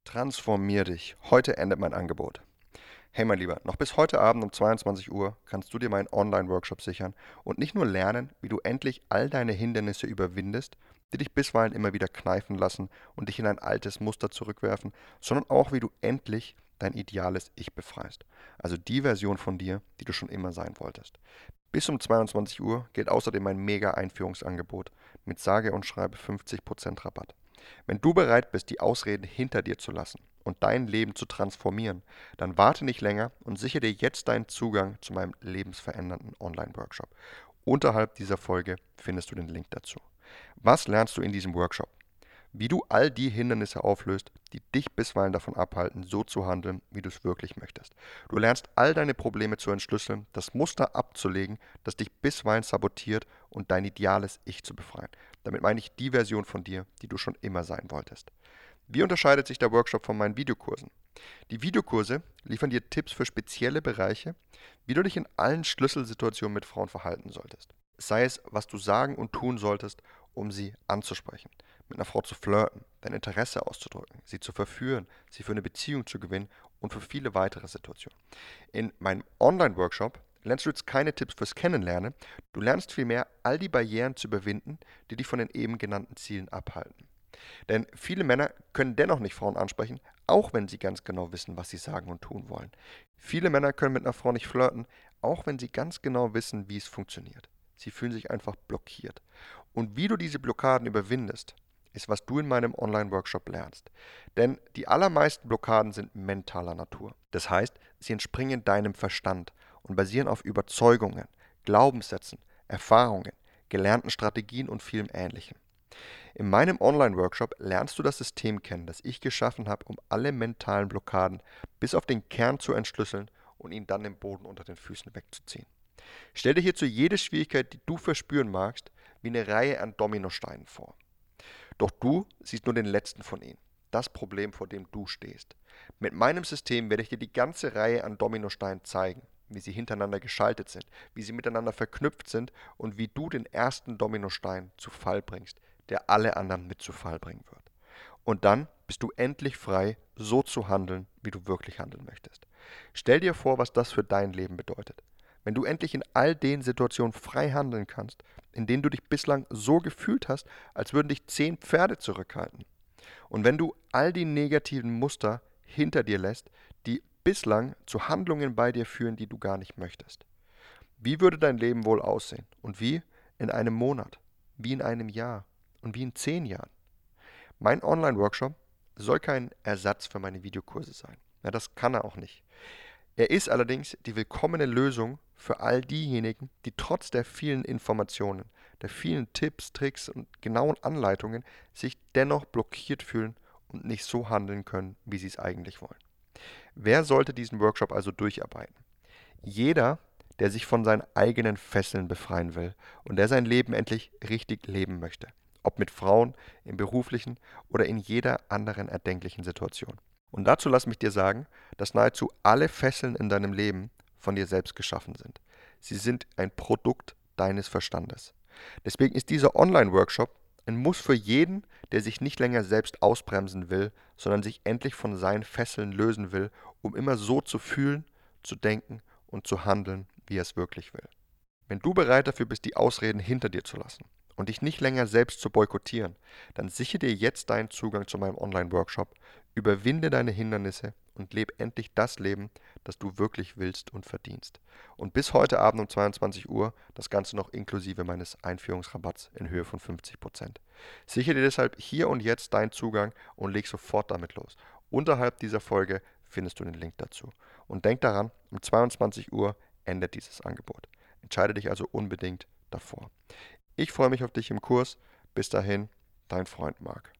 Transformier dich. Heute endet mein Angebot. Hey mein Lieber, noch bis heute Abend um 22 Uhr kannst du dir meinen Online-Workshop sichern und nicht nur lernen, wie du endlich all deine Hindernisse überwindest, die dich bisweilen immer wieder kneifen lassen und dich in ein altes Muster zurückwerfen, sondern auch, wie du endlich dein ideales Ich befreist. Also die Version von dir, die du schon immer sein wolltest. Bis um 22 Uhr gilt außerdem mein Mega-Einführungsangebot mit sage und schreibe 50% Rabatt. Wenn du bereit bist, die Ausreden hinter dir zu lassen und dein Leben zu transformieren, dann warte nicht länger und sichere dir jetzt deinen Zugang zu meinem lebensverändernden Online-Workshop. Unterhalb dieser Folge findest du den Link dazu. Was lernst du in diesem Workshop? Wie du all die Hindernisse auflöst, die dich bisweilen davon abhalten, so zu handeln, wie du es wirklich möchtest. Du lernst all deine Probleme zu entschlüsseln, das Muster abzulegen, das dich bisweilen sabotiert und dein ideales Ich zu befreien. Damit meine ich die Version von dir, die du schon immer sein wolltest. Wie unterscheidet sich der Workshop von meinen Videokursen? Die Videokurse liefern dir Tipps für spezielle Bereiche, wie du dich in allen Schlüsselsituationen mit Frauen verhalten solltest. Sei es, was du sagen und tun solltest, um sie anzusprechen, mit einer Frau zu flirten, dein Interesse auszudrücken, sie zu verführen, sie für eine Beziehung zu gewinnen und für viele weitere Situationen. In meinem Online-Workshop lernst du jetzt keine Tipps fürs Kennenlernen, du lernst vielmehr all die Barrieren zu überwinden, die dich von den eben genannten Zielen abhalten. Denn viele Männer können dennoch nicht Frauen ansprechen, auch wenn sie ganz genau wissen, was sie sagen und tun wollen. Viele Männer können mit einer Frau nicht flirten, auch wenn sie ganz genau wissen, wie es funktioniert. Sie fühlen sich einfach blockiert. Und wie du diese Blockaden überwindest, ist, was du in meinem Online-Workshop lernst. Denn die allermeisten Blockaden sind mentaler Natur. Das heißt, sie entspringen deinem Verstand und basieren auf Überzeugungen, Glaubenssätzen, Erfahrungen, gelernten Strategien und vielem Ähnlichem. In meinem Online-Workshop lernst du das System kennen, das ich geschaffen habe, um alle mentalen Blockaden bis auf den Kern zu entschlüsseln und ihn dann im Boden unter den Füßen wegzuziehen. Stell dir hierzu jede Schwierigkeit, die du verspüren magst, wie eine Reihe an Dominosteinen vor. Doch du siehst nur den letzten von ihnen, das Problem, vor dem du stehst. Mit meinem System werde ich dir die ganze Reihe an Dominosteinen zeigen, wie sie hintereinander geschaltet sind, wie sie miteinander verknüpft sind und wie du den ersten Dominostein zu Fall bringst, der alle anderen mit zu Fall bringen wird. Und dann bist du endlich frei, so zu handeln, wie du wirklich handeln möchtest. Stell dir vor, was das für dein Leben bedeutet. Wenn du endlich in all den Situationen frei handeln kannst, in denen du dich bislang so gefühlt hast, als würden dich 10 Pferde zurückhalten. Und wenn du all die negativen Muster hinter dir lässt, die bislang zu Handlungen bei dir führen, die du gar nicht möchtest. Wie würde dein Leben wohl aussehen? Und wie in einem Monat? Wie in einem Jahr? Und wie in 10 Jahren? Mein Online-Workshop soll kein Ersatz für meine Videokurse sein. Ja, das kann er auch nicht. Er ist allerdings die willkommene Lösung für all diejenigen, die trotz der vielen Informationen, der vielen Tipps, Tricks und genauen Anleitungen sich dennoch blockiert fühlen und nicht so handeln können, wie sie es eigentlich wollen. Wer sollte diesen Workshop also durcharbeiten? Jeder, der sich von seinen eigenen Fesseln befreien will und der sein Leben endlich richtig leben möchte. Ob mit Frauen, im beruflichen oder in jeder anderen erdenklichen Situation. Und dazu lass mich dir sagen, dass nahezu alle Fesseln in deinem Leben von dir selbst geschaffen sind. Sie sind ein Produkt deines Verstandes. Deswegen ist dieser Online-Workshop ein Muss für jeden, der sich nicht länger selbst ausbremsen will, sondern sich endlich von seinen Fesseln lösen will, um immer so zu fühlen, zu denken und zu handeln, wie er es wirklich will. Wenn du bereit dafür bist, die Ausreden hinter dir zu lassen und dich nicht länger selbst zu boykottieren, dann sichere dir jetzt deinen Zugang zu meinem Online-Workshop, überwinde deine Hindernisse und lebe endlich das Leben, das du wirklich willst und verdienst. Und bis heute Abend um 22 Uhr das Ganze noch inklusive meines Einführungsrabatts in Höhe von 50%. Sichere dir deshalb hier und jetzt deinen Zugang und leg sofort damit los. Unterhalb dieser Folge findest du den Link dazu. Und denk daran, um 22 Uhr endet dieses Angebot. Entscheide dich also unbedingt davor. Ich freue mich auf dich im Kurs. Bis dahin, dein Freund Marc.